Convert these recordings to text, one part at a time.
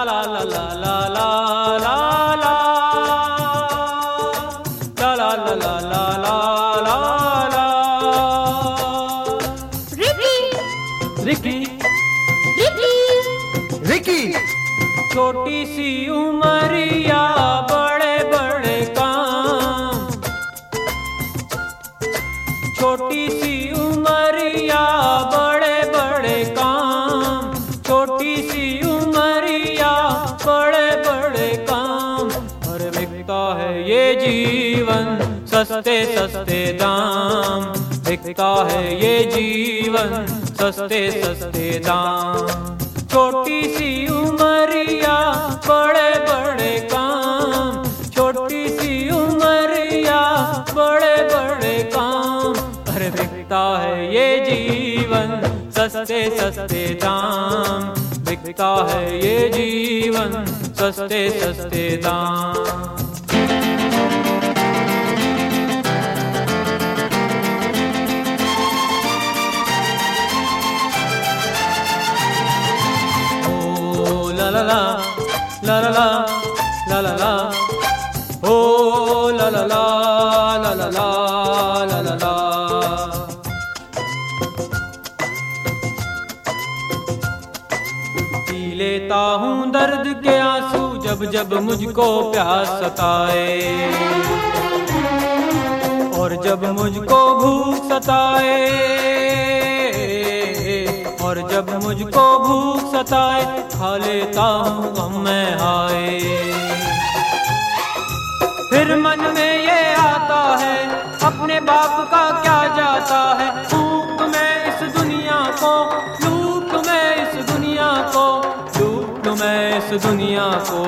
ला ला ला ला ला ला ला ला ला ला ला ला ला। रिकी रिकी रिकी रिकी छोटी सी उमरिया बड़े बड़े काम, छोटी सी उमरिया बड़े बड़े काम, छोटी सी उमरिया बड़े बड़े काम। और बिकता है ये जीवन सस्ते सस्ते दाम, बिकता है ये जीवन सस्ते सस्ते दाम। छोटी सी उमरिया बड़े बड़े काम, छोटी सी उमरिया बड़े बड़े काम। अरे बिकता है ये जीवन सस्ते सस्ते दाम, बिकता है ये जीवन सस्ते सस्ते दाम। La la la la la la la la, oh la la la la la la la la la। पी लेता हूँ दर्द के आंसू जब जब मुझको प्यास सताए, और जब मुझको भूख सताए, और जब मुझको भूख सताए खा लेता हूँ गम में हाय। फिर मन में ये आता है अपने बाप का क्या जाता है, लूट मैं इस दुनिया को, लूट मैं इस दुनिया को, लूट मैं इस दुनिया को।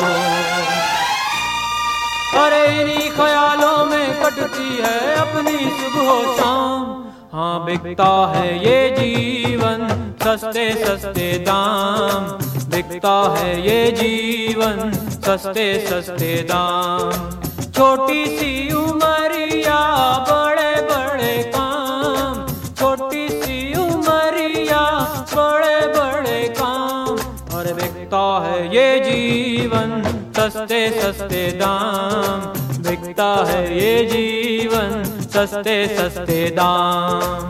अरे इन्हीं ख्यालों में कटती है अपनी सुबह शाम। हाँ बिकता है ये जीवन सस्ते सस्ते दाम, बिकता है ये जीवन सस्ते सस्ते दाम। छोटी सी उमरिया बड़े बड़े काम, छोटी सी उमरिया बड़े बड़े काम। और बिकता है ये जीवन सस्ते सस्ते दाम, बिकता है ये जीवन सस्ते सस्ते दाम।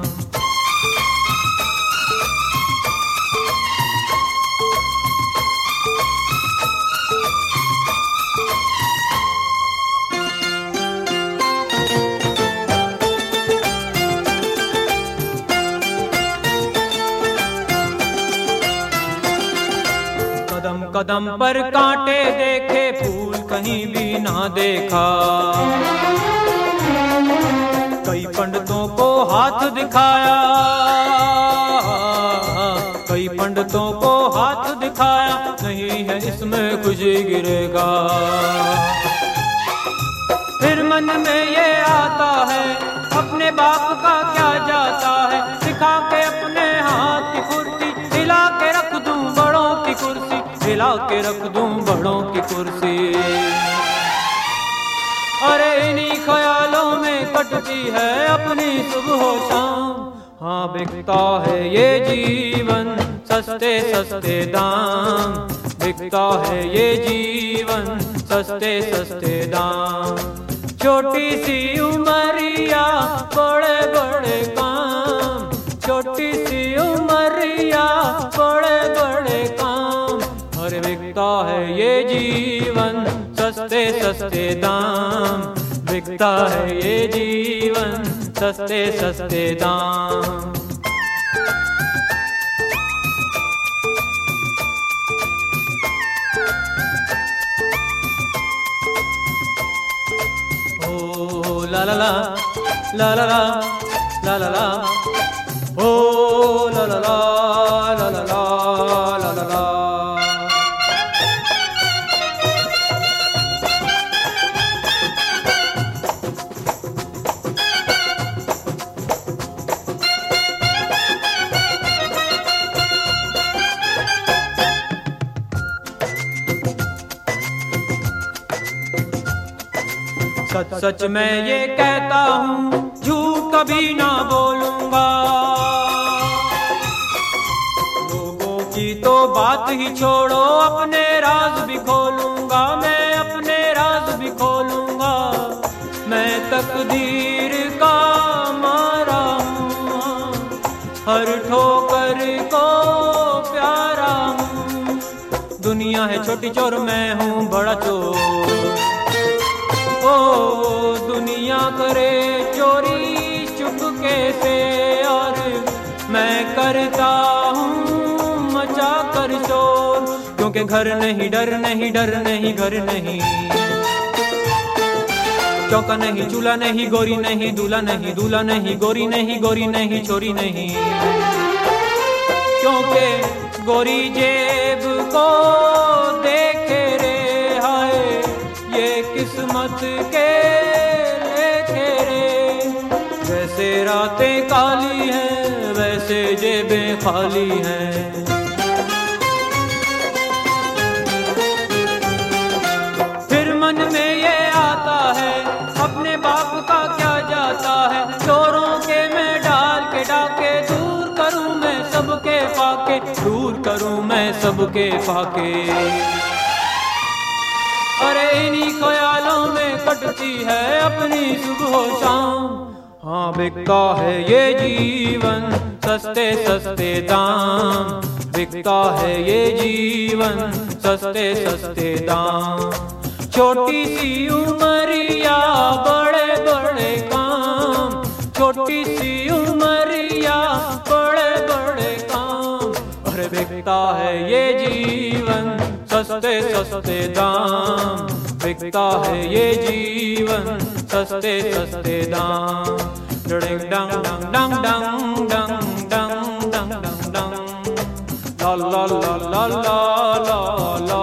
कदम कदम पर कांटे देखे, फूल कहीं भी ना देखा। कई पंडितों को हाथ दिखाया, कई पंडितों को हाथ दिखाया, नहीं है इसमें कुछ गिरेगा। फिर मन में ये आता है अपने बाप का क्या जाता है, दिखा के अपने हाथ की फुर्ती, हिला के रख दूं बड़ों की कुर्सी, हिला के रख दूं बड़ों की कुर्सी। अरे इन्हीं ख्यालों में कटती है अपनी सुबह शाम। हाँ बिकता है ये जीवन सस्ते सस्ते दाम, बिकता है ये जीवन सस्ते सस्ते दाम। छोटी सी उमरिया बड़े बड़े काम, छोटी सी उमरिया बड़े बड़े काम। और बिकता है ये जीवन सस्ते सस्ते दाम, बिकता है ये जीवन सस्ते सस्ते दाम। ओ ला ला ला ला ला ला ला ला ला, ओ ला ला ला ला ला ला ला ला। सच सच मैं ये कहता हूँ, झूठ कभी ना बोलूंगा। लोगों की तो बात बात ही छोड़ो, अपने राज भी खोलूंगा, मैं अपने राज भी खोलूंगा। मैं तकदीर का मारा हूँ, हर ठोकर को प्यारा हूँ। दुनिया है छोटी चोर, मैं हूँ बड़ा चोर। ओ दुनिया करे चोरी चुपके से, और मैं करता हूँ मचा कर शोर। क्योंकि घर नहीं, डर नहीं, डर नहीं, घर नहीं, चौका नहीं, चूल्हा नहीं, गोरी नहीं, दूल्हा नहीं, दूल्हा नहीं, गोरी नहीं, गोरी नहीं, छोरी नहीं। क्योंकि गोरी जेब को देखे रे, हाय ये किस्मत के लेखे रे। जैसे रातें काली हैं, वैसे जेबें खाली हैं। फिर मन में ये आता है, अपने बाप का क्या जाता है। चोरों के मैं डाल के डाके, दूर करूं मैं सबके फाके, दूर करूं मैं सबके फाके। अरे इन्हीं ख्यालों में कटती है अपनी सुबह शाम। हाँ बिकता है ये जीवन सस्ते सस्ते दाम, बिकता है ये जीवन सस्ते सस्ते दाम। छोटी सी उमरिया बड़े बड़े काम, छोटी सी उमरिया बड़े बड़े काम। अरे बिकता है ये जीवन सस्ते सस्ते दाम, बिकता है ये जीवन सस्ते सस्ते दाम। डंग डंग डंग डंग डंग डंग डंग डंग डंग, ला ला ला ला ला ला ला।